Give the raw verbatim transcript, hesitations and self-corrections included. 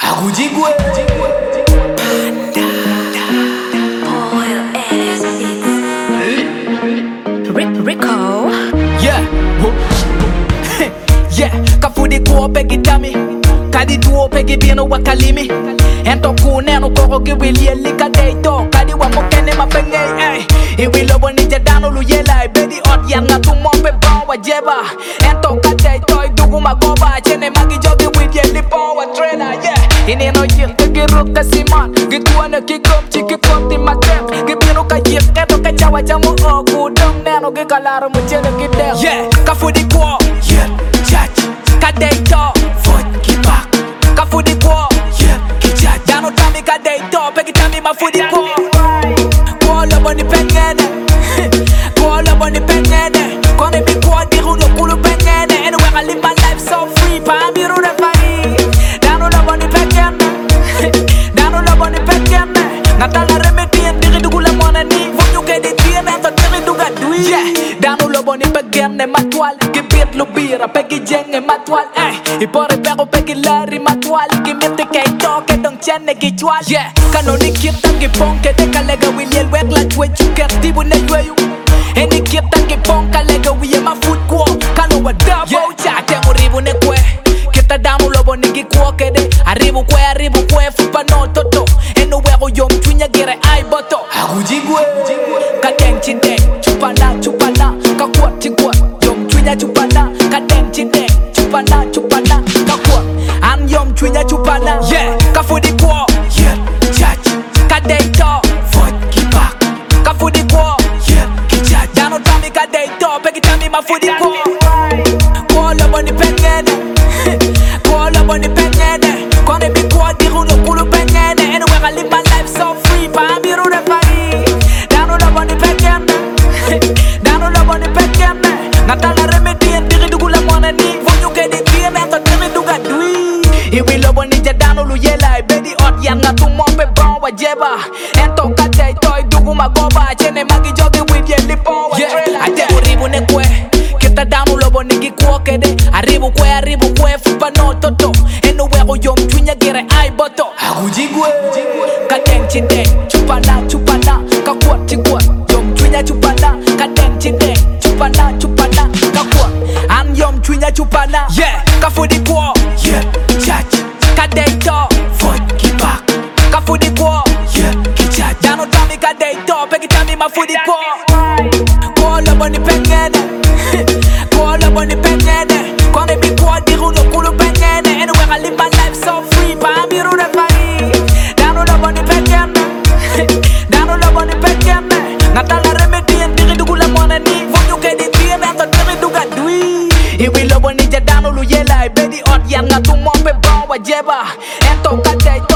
Agujigwe Rico. Yeah. Yeah. Kafudi kuo pegi dami Kadi tuo pegi bieno wakalimi Ento kuneno koko kiwili elika deito Kadi wa mokene mapenge ay Iwi lobo ninja dano luyela Bedi ot yan nga tumope bon wa jeba Ento kadeito idugu magoba Chene magi jogi with ye lipo wa trainer yeah Ineno yil kegiruk kasiman Gituane kikom chiki konti matem Gibino ka yil eto kachawa jamu ogu Dong neno gikalaro mchene gidel Yeah, kafudi kuo Yeah, chachi Kadeito Foot kibak Kafudi kuo Yeah, kichachi Dano tami kadeito Peki tami mafudi kuo Kuo lobo ni pengene Kuo lobo ni pengene Kone bi kuo diru lo kulu pengene Anyway I live my life so free Pa amiru de fari Dano lobo ni pengene Dano lobo ni pengene Natala remedien diri dugu la mwana ni Vonyuke di tien Ento diri duga dui Yeah, dano lobo ni pengene matwal Gibit lubira pegi jenge matwal Eh, ipore pero pegi lari matwal Gimite kei toke dong chene gichwal Yeah, kano ni kita giponke De kalega wiliel wek la chwe chuker Tibu ne yweyu Eni kita gipon kalega wiye ma food kuo Kano wa dabo cha Tengo ribu ne kwe Kita dano lobo ni gikuo kede Arribu kwe arribu kwe fupa no toto Eno wego yom tunya gire ay boto Agujigwe Kadeng chinde Chupana chupana Kakuat chigwa Yom tunya chupana Kadeng chinde Chupana chupana Kakuat An yom tunya chupana Yeah Kafudi kuo Yeah Chachi Kadeito Foot kibak Kafudi kuo Yeah Kichachi Dano tami kadeito Peki tami mafudi kuo Kuo lobo ni pengene Kuo lobo ni pengene Kone bi kuo diru lo kulu pengene Anyway I live my life so free Pa amiru de fari Dano lobo ni pengene Dano lobo ni pengene Natala remedien diri dugu la mwana ni Vonyuke di tien Ento diri duga dui Iwi lobo ninja dano luyela Bedi ot yan nga tumope bon wa jeba Ento kadeito idugu magoba Chene magi jogi with ye lipo wa trailer Ate uribu ne kwe Kita dano lobo nigi kuo kede Arribu kwe arribu kwe fupa no toto Eno wego yom tunya gire ay boto Agujigwe Kadeng chinde Chupana chupana Kakuat chigwa Yom tunya chupana Kadeng chinde Chupana chupana Kakuat An yom tunya chupana Yeah Kafudi kuo Yeah Chachi Kadeito Foot kibak Kafudi kuo Yeah Kichachi Dano tami kadeito Peki tami mafudi kuo Kuo lobo ni pengene Kuo lobo ni pengene Kone bi kuo diru lo kulu pengene Anyway I live my life so free Pa amiru de fari Dano lobo ni pengene Dano lobo ni pengene Natala remedien diri dugu la mwana ni Vonyuke di tien Ento diri duga dui Iwi lobo ninja dano luyela Bedi ot yan nga tumope bon wa jeba Ento kadeito